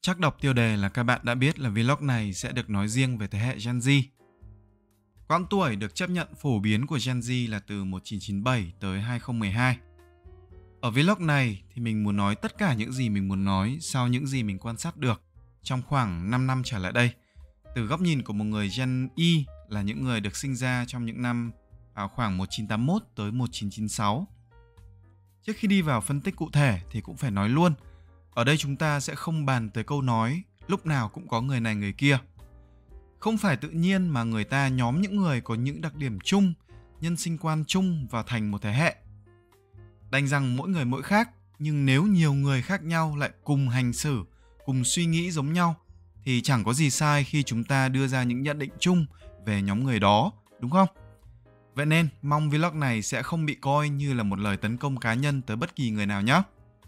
Chắc đọc tiêu đề là các bạn đã biết là vlog này sẽ được nói riêng về thế hệ Gen Z. Quãng tuổi được chấp nhận phổ biến của Gen Z là từ 1997 tới 2012. Ở vlog này thì mình muốn nói tất cả những gì mình muốn nói sau những gì mình quan sát được trong khoảng 5 năm trở lại đây, từ góc nhìn của một người Gen Y là những người được sinh ra trong những năm khoảng 1981 tới 1996. Trước khi đi vào phân tích cụ thể thì cũng phải nói luôn, ở đây chúng ta sẽ không bàn tới câu nói lúc nào cũng có người này người kia. Không phải tự nhiên mà người ta nhóm những người có những đặc điểm chung, nhân sinh quan chung vào thành một thế hệ. Đành rằng mỗi người mỗi khác, nhưng nếu nhiều người khác nhau lại cùng hành xử, cùng suy nghĩ giống nhau thì chẳng có gì sai khi chúng ta đưa ra những nhận định chung về nhóm người đó, đúng không? Vậy nên mong vlog này sẽ không bị coi như là một lời tấn công cá nhân tới bất kỳ người nào nhé.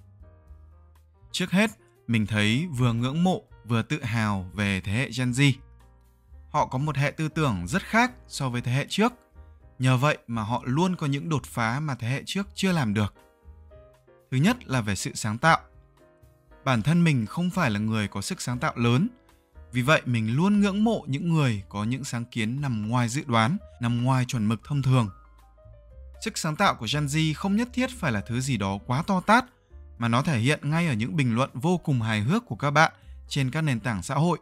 Trước hết, mình thấy vừa ngưỡng mộ vừa tự hào về thế hệ Gen Z. Họ có một hệ tư tưởng rất khác so với thế hệ trước. Nhờ vậy mà họ luôn có những đột phá mà thế hệ trước chưa làm được. Thứ nhất là về sự sáng tạo. Bản thân mình không phải là người có sức sáng tạo lớn. Vì vậy mình luôn ngưỡng mộ những người có những sáng kiến nằm ngoài dự đoán, nằm ngoài chuẩn mực thông thường. Sức sáng tạo của Gen Z không nhất thiết phải là thứ gì đó quá to tát, mà nó thể hiện ngay ở những bình luận vô cùng hài hước của các bạn trên các nền tảng xã hội.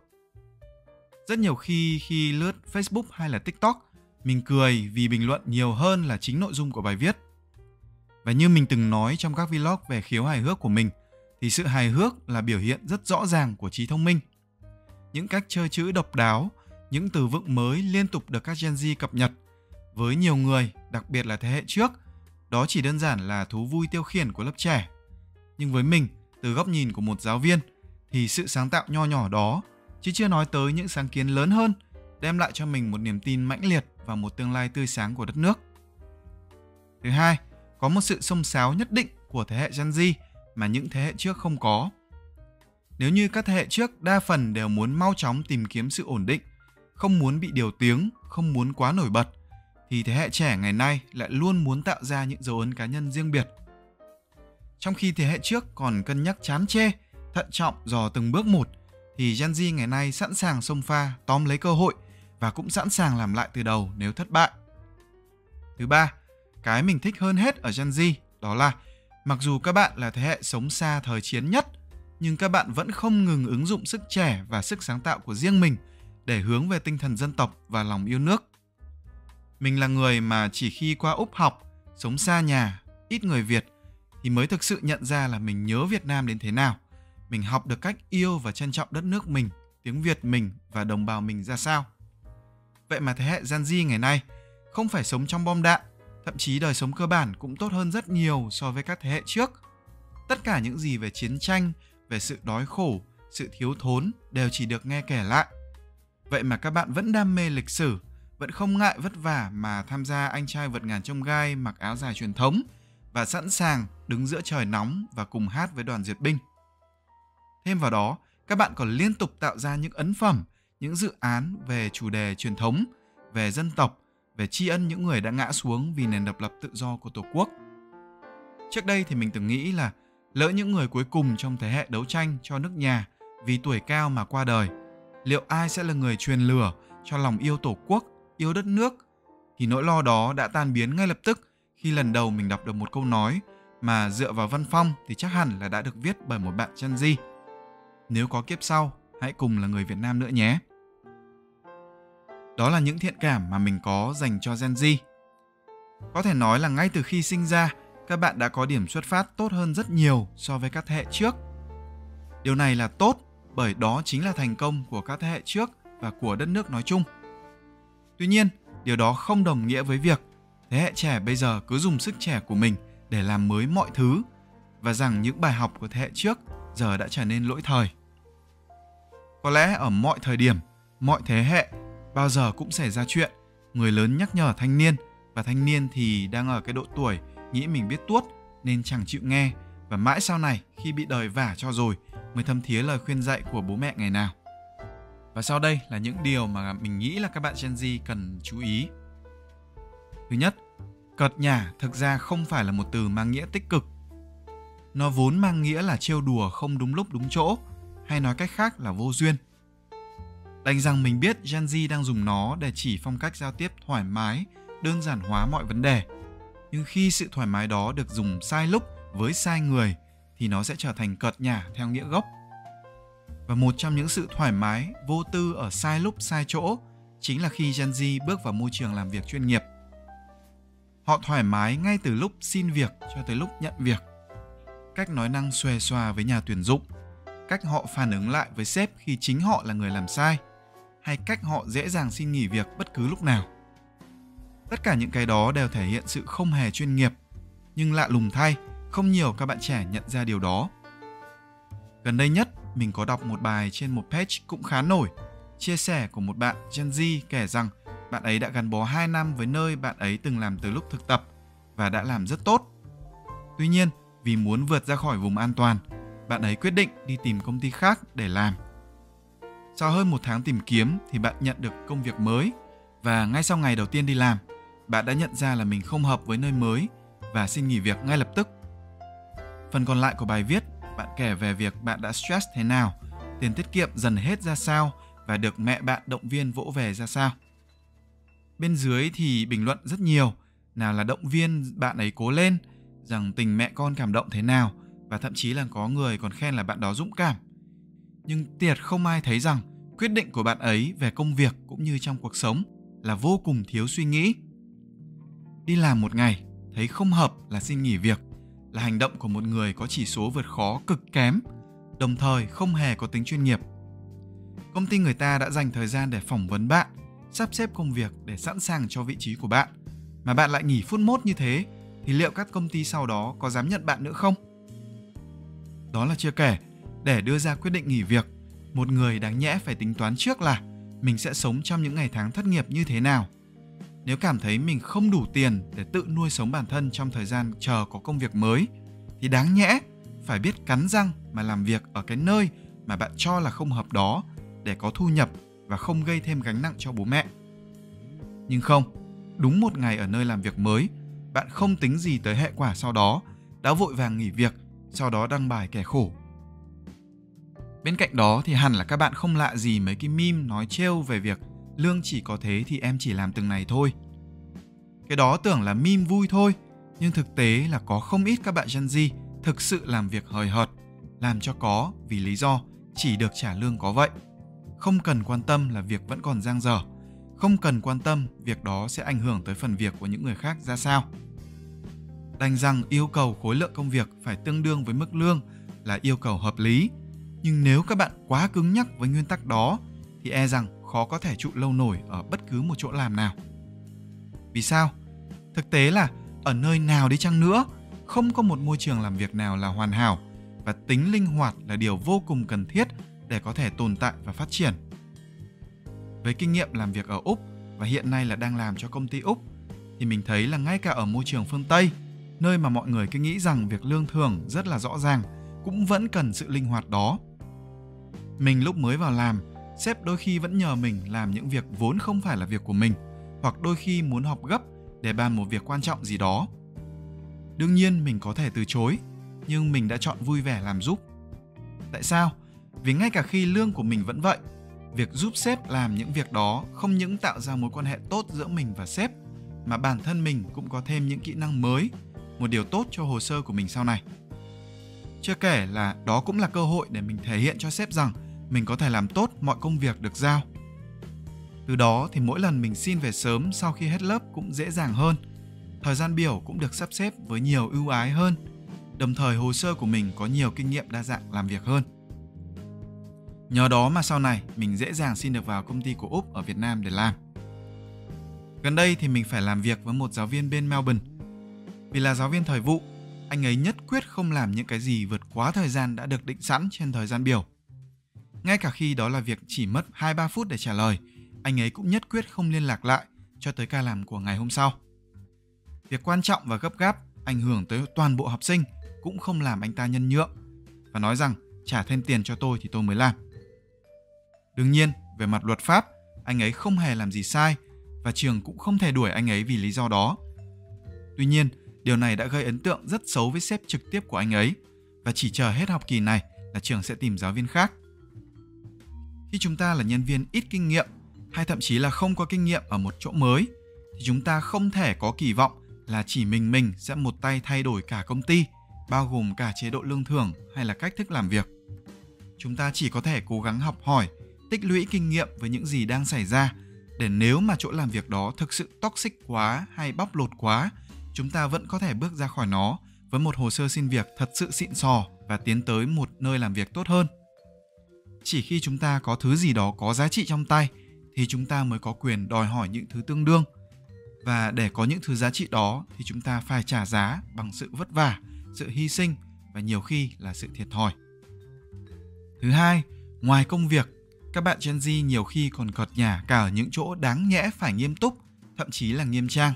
Rất nhiều khi lướt Facebook hay là TikTok, mình cười vì bình luận nhiều hơn là chính nội dung của bài viết. Và như mình từng nói trong các vlog về khiếu hài hước của mình, thì sự hài hước là biểu hiện rất rõ ràng của trí thông minh. Những cách chơi chữ độc đáo, những từ vựng mới liên tục được các Gen Z cập nhật. Với nhiều người, đặc biệt là thế hệ trước, đó chỉ đơn giản là thú vui tiêu khiển của lớp trẻ. Nhưng với mình, từ góc nhìn của một giáo viên, thì sự sáng tạo nho nhỏ đó, chứ chưa nói tới những sáng kiến lớn hơn, đem lại cho mình một niềm tin mãnh liệt vào một tương lai tươi sáng của đất nước. Thứ hai, có một sự xông xáo nhất định của thế hệ Gen Z mà những thế hệ trước không có. Nếu như các thế hệ trước đa phần đều muốn mau chóng tìm kiếm sự ổn định, không muốn bị điều tiếng, không muốn quá nổi bật, thì thế hệ trẻ ngày nay lại luôn muốn tạo ra những dấu ấn cá nhân riêng biệt. Trong khi thế hệ trước còn cân nhắc chán chê, thận trọng dò từng bước một, thì Gen Z ngày nay sẵn sàng xông pha, tóm lấy cơ hội và cũng sẵn sàng làm lại từ đầu nếu thất bại. Thứ ba, cái mình thích hơn hết ở Gen Z đó là mặc dù các bạn là thế hệ sống xa thời chiến nhất, nhưng các bạn vẫn không ngừng ứng dụng sức trẻ và sức sáng tạo của riêng mình để hướng về tinh thần dân tộc và lòng yêu nước. Mình là người mà chỉ khi qua Úc học, sống xa nhà, ít người Việt, thì mới thực sự nhận ra là mình nhớ Việt Nam đến thế nào. Mình học được cách yêu và trân trọng đất nước mình, tiếng Việt mình và đồng bào mình ra sao. Vậy mà thế hệ Gen Z ngày nay không phải sống trong bom đạn, thậm chí đời sống cơ bản cũng tốt hơn rất nhiều so với các thế hệ trước. Tất cả những gì về chiến tranh, về sự đói khổ, sự thiếu thốn đều chỉ được nghe kể lại. Vậy mà các bạn vẫn đam mê lịch sử, vẫn không ngại vất vả mà tham gia Anh trai vượt ngàn chông gai mặc áo dài truyền thống và sẵn sàng đứng giữa trời nóng và cùng hát với đoàn duyệt binh. Thêm vào đó, các bạn còn liên tục tạo ra những ấn phẩm, những dự án về chủ đề truyền thống, về dân tộc, về tri ân những người đã ngã xuống vì nền độc lập tự do của Tổ quốc. Trước đây thì mình từng nghĩ là lỡ những người cuối cùng trong thế hệ đấu tranh cho nước nhà vì tuổi cao mà qua đời, liệu ai sẽ là người truyền lửa cho lòng yêu Tổ quốc, yêu đất nước? Thì nỗi lo đó đã tan biến ngay lập tức khi lần đầu mình đọc được một câu nói mà dựa vào văn phong thì chắc hẳn là đã được viết bởi một bạn Gen Z. Nếu có kiếp sau, hãy cùng là người Việt Nam nữa nhé. Đó là những thiện cảm mà mình có dành cho Gen Z. Có thể nói là ngay từ khi sinh ra, các bạn đã có điểm xuất phát tốt hơn rất nhiều so với các thế hệ trước. Điều này là tốt bởi đó chính là thành công của các thế hệ trước và của đất nước nói chung. Tuy nhiên, điều đó không đồng nghĩa với việc thế hệ trẻ bây giờ cứ dùng sức trẻ của mình để làm mới mọi thứ và rằng những bài học của thế hệ trước giờ đã trở nên lỗi thời. Có lẽ ở mọi thời điểm, mọi thế hệ bao giờ cũng xảy ra chuyện người lớn nhắc nhở thanh niên và thanh niên thì đang ở cái độ tuổi nghĩ mình biết tuốt nên chẳng chịu nghe, và mãi sau này khi bị đời vả cho rồi mới thấm thía lời khuyên dạy của bố mẹ ngày nào. Và sau đây là những điều mà mình nghĩ là các bạn Gen Z cần chú ý. Thứ nhất, cợt nhả thực ra không phải là một từ mang nghĩa tích cực. Nó vốn mang nghĩa là trêu đùa không đúng lúc đúng chỗ, hay nói cách khác là vô duyên. Đành rằng mình biết Gen Z đang dùng nó để chỉ phong cách giao tiếp thoải mái, đơn giản hóa mọi vấn đề. Nhưng khi sự thoải mái đó được dùng sai lúc với sai người thì nó sẽ trở thành cợt nhả theo nghĩa gốc. Và một trong những sự thoải mái, vô tư ở sai lúc sai chỗ chính là khi Gen Z bước vào môi trường làm việc chuyên nghiệp. Họ thoải mái ngay từ lúc xin việc cho tới lúc nhận việc. Cách nói năng xuề xòa với nhà tuyển dụng, cách họ phản ứng lại với sếp khi chính họ là người làm sai, hay cách họ dễ dàng xin nghỉ việc bất cứ lúc nào. Tất cả những cái đó đều thể hiện sự không hề chuyên nghiệp, nhưng lạ lùng thay, không nhiều các bạn trẻ nhận ra điều đó. Gần đây nhất, mình có đọc một bài trên một page cũng khá nổi, chia sẻ của một bạn Gen Z kể rằng bạn ấy đã gắn bó 2 năm với nơi bạn ấy từng làm từ lúc thực tập và đã làm rất tốt. Tuy nhiên, vì muốn vượt ra khỏi vùng an toàn, bạn ấy quyết định đi tìm công ty khác để làm. Sau hơn 1 tháng tìm kiếm thì bạn nhận được công việc mới và ngay sau ngày đầu tiên đi làm, bạn đã nhận ra là mình không hợp với nơi mới và xin nghỉ việc ngay lập tức. Phần còn lại của bài viết, bạn kể về việc bạn đã stress thế nào, tiền tiết kiệm dần hết ra sao và được mẹ bạn động viên vỗ về ra sao. Bên dưới thì bình luận rất nhiều, nào là động viên bạn ấy cố lên, rằng tình mẹ con cảm động thế nào và thậm chí là có người còn khen là bạn đó dũng cảm. Nhưng tuyệt không ai thấy rằng quyết định của bạn ấy về công việc cũng như trong cuộc sống là vô cùng thiếu suy nghĩ. Đi làm một ngày, thấy không hợp là xin nghỉ việc, là hành động của một người có chỉ số vượt khó cực kém, đồng thời không hề có tính chuyên nghiệp. Công ty người ta đã dành thời gian để phỏng vấn bạn, sắp xếp công việc để sẵn sàng cho vị trí của bạn, mà bạn lại nghỉ phút mốt như thế, thì liệu các công ty sau đó có dám nhận bạn nữa không? Đó là chưa kể, để đưa ra quyết định nghỉ việc, một người đáng nhẽ phải tính toán trước là mình sẽ sống trong những ngày tháng thất nghiệp như thế nào. Nếu cảm thấy mình không đủ tiền để tự nuôi sống bản thân trong thời gian chờ có công việc mới, thì đáng nhẽ phải biết cắn răng mà làm việc ở cái nơi mà bạn cho là không hợp đó để có thu nhập và không gây thêm gánh nặng cho bố mẹ. Nhưng không, đúng một ngày ở nơi làm việc mới, bạn không tính gì tới hệ quả sau đó, đã vội vàng nghỉ việc, sau đó đăng bài kẻ khổ. Bên cạnh đó thì hẳn là các bạn không lạ gì mấy cái meme nói trêu về việc lương chỉ có thế thì em chỉ làm từng này thôi. Cái đó tưởng là meme vui thôi, nhưng thực tế là có không ít các bạn Gen Z thực sự làm việc hời hợt, làm cho có vì lý do chỉ được trả lương có vậy. Không cần quan tâm là việc vẫn còn dang dở, không cần quan tâm việc đó sẽ ảnh hưởng tới phần việc của những người khác ra sao. Đành rằng yêu cầu khối lượng công việc phải tương đương với mức lương là yêu cầu hợp lý, nhưng nếu các bạn quá cứng nhắc với nguyên tắc đó thì e rằng khó có thể trụ lâu nổi ở bất cứ một chỗ làm nào. Vì sao? Thực tế là ở nơi nào đi chăng nữa, không có một môi trường làm việc nào là hoàn hảo và tính linh hoạt là điều vô cùng cần thiết để có thể tồn tại và phát triển. Với kinh nghiệm làm việc ở Úc và hiện nay là đang làm cho công ty Úc, thì mình thấy là ngay cả ở môi trường phương Tây, nơi mà mọi người cứ nghĩ rằng việc lương thưởng rất là rõ ràng, cũng vẫn cần sự linh hoạt đó. Mình lúc mới vào làm, sếp đôi khi vẫn nhờ mình làm những việc vốn không phải là việc của mình, hoặc đôi khi muốn họp gấp để bàn một việc quan trọng gì đó. Đương nhiên mình có thể từ chối, nhưng mình đã chọn vui vẻ làm giúp. Tại sao? Vì ngay cả khi lương của mình vẫn vậy, việc giúp sếp làm những việc đó không những tạo ra mối quan hệ tốt giữa mình và sếp, mà bản thân mình cũng có thêm những kỹ năng mới, một điều tốt cho hồ sơ của mình sau này. Chưa kể là đó cũng là cơ hội để mình thể hiện cho sếp rằng mình có thể làm tốt mọi công việc được giao. Từ đó thì mỗi lần mình xin về sớm sau khi hết lớp cũng dễ dàng hơn, thời gian biểu cũng được sắp xếp với nhiều ưu ái hơn, đồng thời hồ sơ của mình có nhiều kinh nghiệm đa dạng làm việc hơn. Nhờ đó mà sau này mình dễ dàng xin được vào công ty của Úc ở Việt Nam để làm. Gần đây thì mình phải làm việc với một giáo viên bên Melbourne. Vì là giáo viên thời vụ, anh ấy nhất quyết không làm những cái gì vượt quá thời gian đã được định sẵn trên thời gian biểu. Ngay cả khi đó là việc chỉ mất 2-3 phút để trả lời, anh ấy cũng nhất quyết không liên lạc lại cho tới ca làm của ngày hôm sau. Việc quan trọng và gấp gáp ảnh hưởng tới toàn bộ học sinh cũng không làm anh ta nhân nhượng và nói rằng trả thêm tiền cho tôi thì tôi mới làm. Đương nhiên, về mặt luật pháp, anh ấy không hề làm gì sai và trường cũng không thể đuổi anh ấy vì lý do đó. Tuy nhiên, điều này đã gây ấn tượng rất xấu với sếp trực tiếp của anh ấy và chỉ chờ hết học kỳ này là trường sẽ tìm giáo viên khác. Khi chúng ta là nhân viên ít kinh nghiệm hay thậm chí là không có kinh nghiệm ở một chỗ mới thì chúng ta không thể có kỳ vọng là chỉ mình sẽ một tay thay đổi cả công ty, bao gồm cả chế độ lương thưởng hay là cách thức làm việc. Chúng ta chỉ có thể cố gắng học hỏi, tích lũy kinh nghiệm với những gì đang xảy ra, để nếu mà chỗ làm việc đó thực sự toxic quá hay bóc lột quá, chúng ta vẫn có thể bước ra khỏi nó với một hồ sơ xin việc thật sự xịn sò và tiến tới một nơi làm việc tốt hơn. Chỉ khi chúng ta có thứ gì đó có giá trị trong tay thì chúng ta mới có quyền đòi hỏi những thứ tương đương. Và để có những thứ giá trị đó thì chúng ta phải trả giá bằng sự vất vả, sự hy sinh và nhiều khi là sự thiệt thòi. Thứ hai, ngoài công việc, các bạn Gen Z nhiều khi còn cợt nhả cả ở những chỗ đáng nhẽ phải nghiêm túc, thậm chí là nghiêm trang.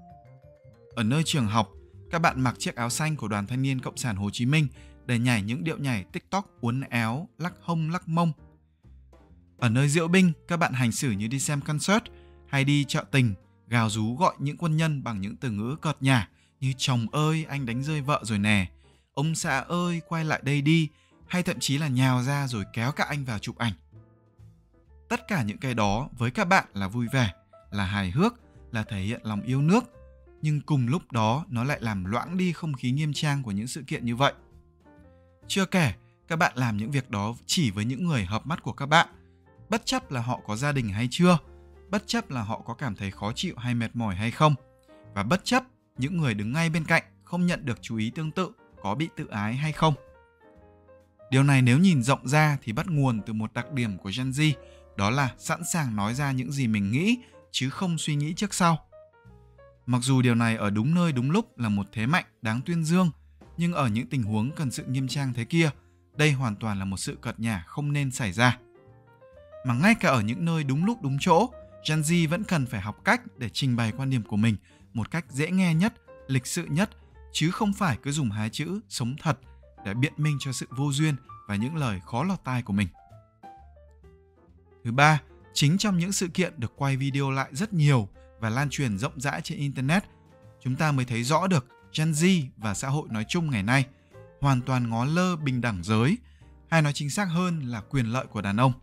Ở nơi trường học, các bạn mặc chiếc áo xanh của Đoàn Thanh niên Cộng sản Hồ Chí Minh để nhảy những điệu nhảy TikTok uốn éo, lắc hông lắc mông. Ở nơi diễu binh, các bạn hành xử như đi xem concert hay đi chợ tình, gào rú gọi những quân nhân bằng những từ ngữ cợt nhả như chồng ơi anh đánh rơi vợ rồi nè, ông xã ơi quay lại đây đi, hay thậm chí là nhào ra rồi kéo các anh vào chụp ảnh. Tất cả những cái đó với các bạn là vui vẻ, là hài hước, là thể hiện lòng yêu nước, nhưng cùng lúc đó nó lại làm loãng đi không khí nghiêm trang của những sự kiện như vậy. Chưa kể, các bạn làm những việc đó chỉ với những người hợp mắt của các bạn, bất chấp là họ có gia đình hay chưa, bất chấp là họ có cảm thấy khó chịu hay mệt mỏi hay không, và bất chấp những người đứng ngay bên cạnh không nhận được chú ý tương tự có bị tự ái hay không. Điều này nếu nhìn rộng ra thì bắt nguồn từ một đặc điểm của Gen Z, đó là sẵn sàng nói ra những gì mình nghĩ chứ không suy nghĩ trước sau. Mặc dù điều này ở đúng nơi đúng lúc là một thế mạnh đáng tuyên dương, nhưng ở những tình huống cần sự nghiêm trang thế kia, đây hoàn toàn là một sự cợt nhả không nên xảy ra. Mà ngay cả ở những nơi đúng lúc đúng chỗ, Gen Z vẫn cần phải học cách để trình bày quan điểm của mình một cách dễ nghe nhất, lịch sự nhất, chứ không phải cứ dùng hai chữ sống thật để biện minh cho sự vô duyên và những lời khó lọt tai của mình. Thứ ba, chính trong những sự kiện được quay video lại rất nhiều và lan truyền rộng rãi trên Internet, chúng ta mới thấy rõ được Gen Z và xã hội nói chung ngày nay hoàn toàn ngó lơ bình đẳng giới, hay nói chính xác hơn là quyền lợi của đàn ông.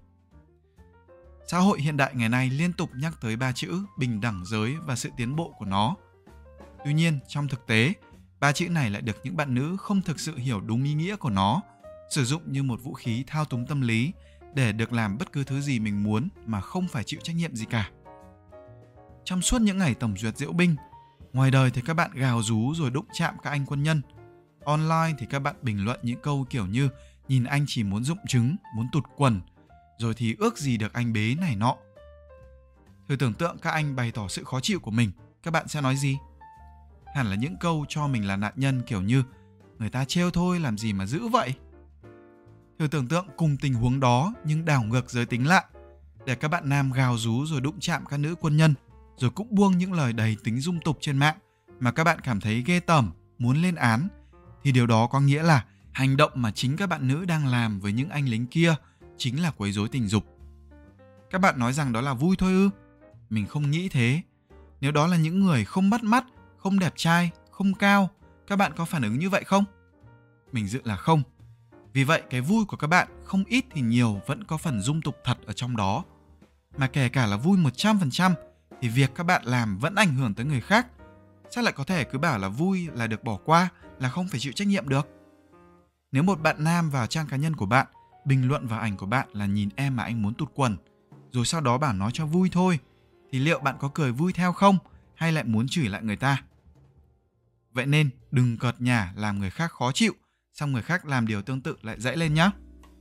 Xã hội hiện đại ngày nay liên tục nhắc tới ba chữ bình đẳng giới và sự tiến bộ của nó. Tuy nhiên, trong thực tế, ba chữ này lại được những bạn nữ không thực sự hiểu đúng ý nghĩa của nó, sử dụng như một vũ khí thao túng tâm lý để được làm bất cứ thứ gì mình muốn mà không phải chịu trách nhiệm gì cả. Trong suốt những ngày tổng duyệt diễu binh, ngoài đời thì các bạn gào rú rồi đụng chạm các anh quân nhân. Online thì các bạn bình luận những câu kiểu như nhìn anh chỉ muốn rụng trứng, muốn tụt quần, rồi thì ước gì được anh bế này nọ. Thử tưởng tượng các anh bày tỏ sự khó chịu của mình, các bạn sẽ nói gì? Hẳn là những câu cho mình là nạn nhân kiểu như người ta trêu thôi làm gì mà dữ vậy. Thử tưởng tượng cùng tình huống đó nhưng đảo ngược giới tính lại, để các bạn nam gào rú rồi đụng chạm các nữ quân nhân, rồi cũng buông những lời đầy tính dung tục trên mạng mà các bạn cảm thấy ghê tởm, muốn lên án, thì điều đó có nghĩa là hành động mà chính các bạn nữ đang làm với những anh lính kia chính là quấy rối tình dục. Các bạn nói rằng đó là vui thôi ư? Mình không nghĩ thế. Nếu đó là những người không bắt mắt, không đẹp trai, không cao, các bạn có phản ứng như vậy không? Mình dự là không. Vì vậy cái vui của các bạn không ít thì nhiều vẫn có phần dung tục thật ở trong đó. Mà kể cả là vui 100% thì việc các bạn làm vẫn ảnh hưởng tới người khác. Sao lại có thể cứ bảo là vui là được bỏ qua, là không phải chịu trách nhiệm được? Nếu một bạn nam vào trang cá nhân của bạn bình luận vào ảnh của bạn là nhìn em mà anh muốn tụt quần, rồi sau đó bảo nói cho vui thôi, thì liệu bạn có cười vui theo không, hay lại muốn chửi lại người ta? Vậy nên đừng cợt nhả làm người khác khó chịu, xong người khác làm điều tương tự lại dãy lên nhé.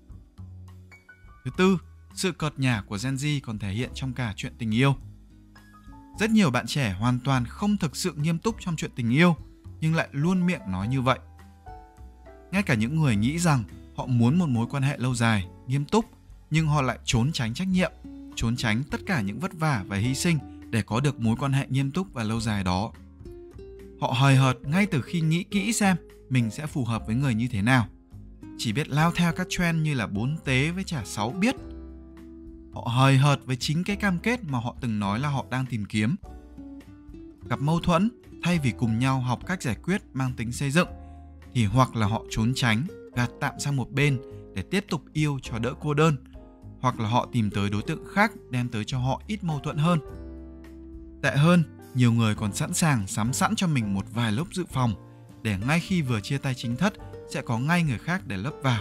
Thứ tư, sự cợt nhả của Gen Z còn thể hiện trong cả chuyện tình yêu. Rất nhiều bạn trẻ hoàn toàn không thực sự nghiêm túc trong chuyện tình yêu, nhưng lại luôn miệng nói như vậy. Ngay cả những người nghĩ rằng họ muốn một mối quan hệ lâu dài, nghiêm túc, nhưng họ lại trốn tránh trách nhiệm, trốn tránh tất cả những vất vả và hy sinh để có được mối quan hệ nghiêm túc và lâu dài đó. Họ hời hợt ngay từ khi nghĩ kỹ xem mình sẽ phù hợp với người như thế nào. Chỉ biết lao theo các trend như là 4 tế với trả 6 biết. Họ hời hợt với chính cái cam kết mà họ từng nói là họ đang tìm kiếm. Gặp mâu thuẫn, thay vì cùng nhau học cách giải quyết mang tính xây dựng, thì hoặc là họ trốn tránh, gạt tạm sang một bên để tiếp tục yêu cho đỡ cô đơn, hoặc là họ tìm tới đối tượng khác đem tới cho họ ít mâu thuẫn hơn. Tệ hơn, nhiều người còn sẵn sàng sắm sẵn cho mình một vài lớp dự phòng để ngay khi vừa chia tay chính thất sẽ có ngay người khác để lấp vào.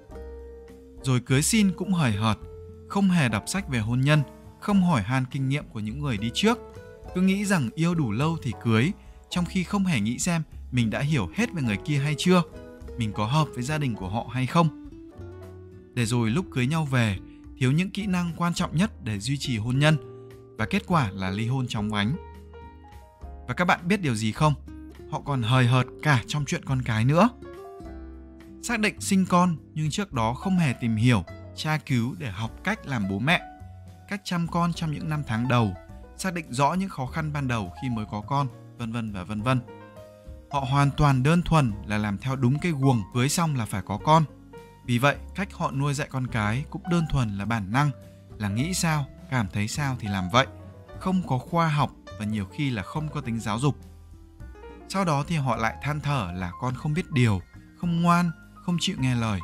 Rồi cưới xin cũng hời hợt, không hề đọc sách về hôn nhân, không hỏi han kinh nghiệm của những người đi trước, cứ nghĩ rằng yêu đủ lâu thì cưới, trong khi không hề nghĩ xem mình đã hiểu hết về người kia hay chưa, mình có hợp với gia đình của họ hay không. Để rồi lúc cưới nhau về, thiếu những kỹ năng quan trọng nhất để duy trì hôn nhân, và kết quả là ly hôn chóng vánh. Và các bạn biết điều gì không? Họ còn hời hợt cả trong chuyện con cái nữa. Xác định sinh con nhưng trước đó không hề tìm hiểu, tra cứu để học cách làm bố mẹ, cách chăm con trong những năm tháng đầu, xác định rõ những khó khăn ban đầu khi mới có con, vân vân và vân vân. Họ hoàn toàn đơn thuần là làm theo đúng cái guồng cưới xong là phải có con. Vì vậy, cách họ nuôi dạy con cái cũng đơn thuần là bản năng, là nghĩ sao, cảm thấy sao thì làm vậy, không có khoa học và nhiều khi là không có tính giáo dục. Sau đó thì họ lại than thở là con không biết điều, không ngoan, không chịu nghe lời.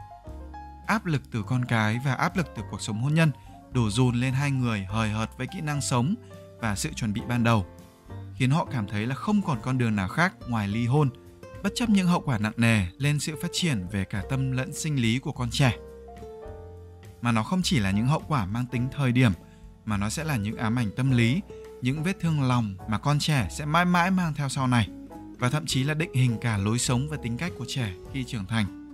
Áp lực từ con cái và áp lực từ cuộc sống hôn nhân đổ dồn lên hai người hời hợt với kỹ năng sống và sự chuẩn bị ban đầu, khiến họ cảm thấy là không còn con đường nào khác ngoài ly hôn, bất chấp những hậu quả nặng nề lên sự phát triển về cả tâm lẫn sinh lý của con trẻ. Mà nó không chỉ là những hậu quả mang tính thời điểm, mà nó sẽ là những ám ảnh tâm lý, những vết thương lòng mà con trẻ sẽ mãi mãi mang theo sau này, và thậm chí là định hình cả lối sống và tính cách của trẻ khi trưởng thành.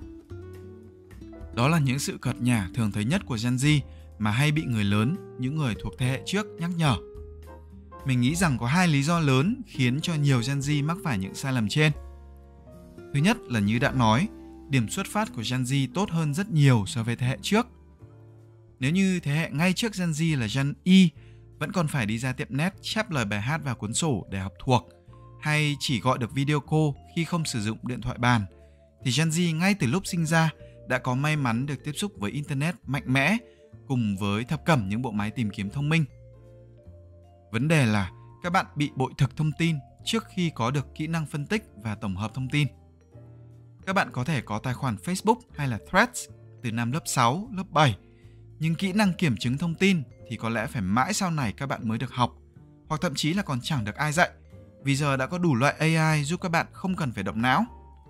Đó là những sự cợt nhả thường thấy nhất của Gen Z mà hay bị người lớn, những người thuộc thế hệ trước nhắc nhở. Mình nghĩ rằng có hai lý do lớn khiến cho nhiều Gen Z mắc phải những sai lầm trên. Thứ nhất là như đã nói, điểm xuất phát của Gen Z tốt hơn rất nhiều so với thế hệ trước. Nếu như thế hệ ngay trước Gen Z là Gen Y vẫn còn phải đi ra tiệm net chép lời bài hát vào cuốn sổ để học thuộc, hay chỉ gọi được video call khi không sử dụng điện thoại bàn, thì Gen Z ngay từ lúc sinh ra đã có may mắn được tiếp xúc với Internet mạnh mẽ cùng với thập cẩm những bộ máy tìm kiếm thông minh. Vấn đề là các bạn bị bội thực thông tin trước khi có được kỹ năng phân tích và tổng hợp thông tin. Các bạn có thể có tài khoản Facebook hay là Threads từ năm lớp 6, lớp 7, nhưng kỹ năng kiểm chứng thông tin thì có lẽ phải mãi sau này các bạn mới được học, hoặc thậm chí là còn chẳng được ai dạy, vì giờ đã có đủ loại AI giúp các bạn không cần phải động não.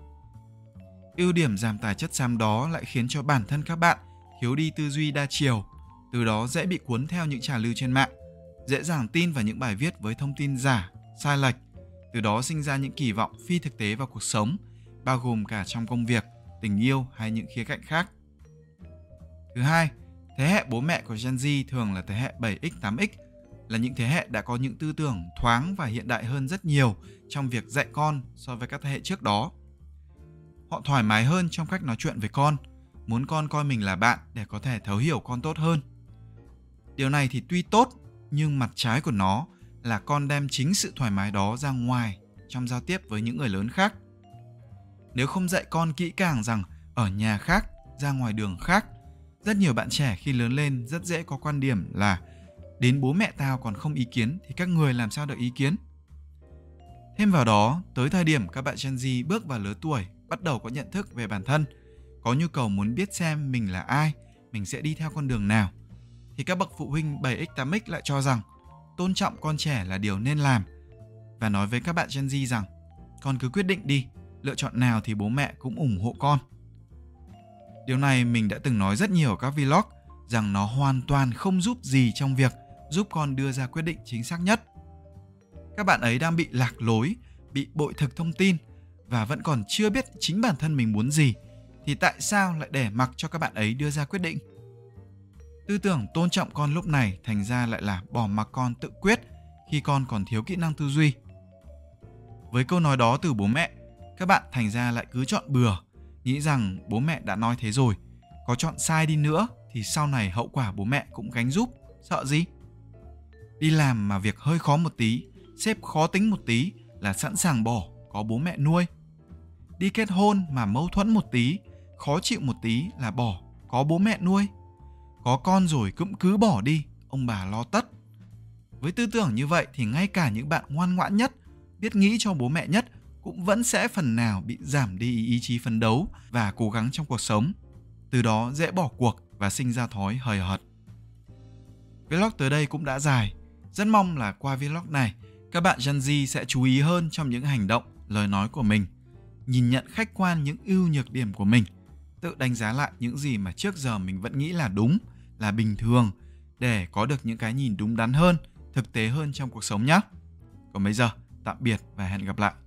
Ưu điểm giảm tải chất xám đó lại khiến cho bản thân các bạn thiếu đi tư duy đa chiều, từ đó dễ bị cuốn theo những trào lưu trên mạng, dễ dàng tin vào những bài viết với thông tin giả, sai lệch, từ đó sinh ra những kỳ vọng phi thực tế vào cuộc sống, bao gồm cả trong công việc, tình yêu hay những khía cạnh khác. Thứ hai, thế hệ bố mẹ của Gen Z thường là thế hệ 7X, 8X, là những thế hệ đã có những tư tưởng thoáng và hiện đại hơn rất nhiều trong việc dạy con so với các thế hệ trước đó. Họ thoải mái hơn trong cách nói chuyện với con, muốn con coi mình là bạn để có thể thấu hiểu con tốt hơn. Điều này thì tuy tốt, nhưng mặt trái của nó là con đem chính sự thoải mái đó ra ngoài trong giao tiếp với những người lớn khác. Nếu không dạy con kỹ càng rằng ở nhà khác, ra ngoài đường khác, rất nhiều bạn trẻ khi lớn lên rất dễ có quan điểm là đến bố mẹ tao còn không ý kiến thì các người làm sao được ý kiến. Thêm vào đó, tới thời điểm các bạn Gen Z bước vào lứa tuổi bắt đầu có nhận thức về bản thân, có nhu cầu muốn biết xem mình là ai, mình sẽ đi theo con đường nào, thì các bậc phụ huynh 7X, 8X lại cho rằng tôn trọng con trẻ là điều nên làm, và nói với các bạn Gen Z rằng con cứ quyết định đi, lựa chọn nào thì bố mẹ cũng ủng hộ con. Điều này mình đã từng nói rất nhiều ở các vlog, rằng nó hoàn toàn không giúp gì trong việc giúp con đưa ra quyết định chính xác nhất. Các bạn ấy đang bị lạc lối, bị bội thực thông tin và vẫn còn chưa biết chính bản thân mình muốn gì, thì tại sao lại để mặc cho các bạn ấy đưa ra quyết định? Tư tưởng tôn trọng con lúc này thành ra lại là bỏ mặc con tự quyết khi con còn thiếu kỹ năng tư duy. Với câu nói đó từ bố mẹ, các bạn thành ra lại cứ chọn bừa, nghĩ rằng bố mẹ đã nói thế rồi, có chọn sai đi nữa thì sau này hậu quả bố mẹ cũng gánh giúp, sợ gì? Đi làm mà việc hơi khó một tí, sếp khó tính một tí là sẵn sàng bỏ, có bố mẹ nuôi. Đi kết hôn mà mâu thuẫn một tí, khó chịu một tí là bỏ, có bố mẹ nuôi. Có con rồi cũng cứ bỏ đi, ông bà lo tất. Với tư tưởng như vậy thì ngay cả những bạn ngoan ngoãn nhất, biết nghĩ cho bố mẹ nhất cũng vẫn sẽ phần nào bị giảm đi ý chí phấn đấu và cố gắng trong cuộc sống. Từ đó dễ bỏ cuộc và sinh ra thói hời hợt. Vlog tới đây cũng đã dài. Rất mong là qua vlog này, các bạn Gen Z sẽ chú ý hơn trong những hành động, lời nói của mình, nhìn nhận khách quan những ưu nhược điểm của mình, tự đánh giá lại những gì mà trước giờ mình vẫn nghĩ là đúng, là bình thường, để có được những cái nhìn đúng đắn hơn, thực tế hơn trong cuộc sống nhé. Còn bây giờ, tạm biệt và hẹn gặp lại.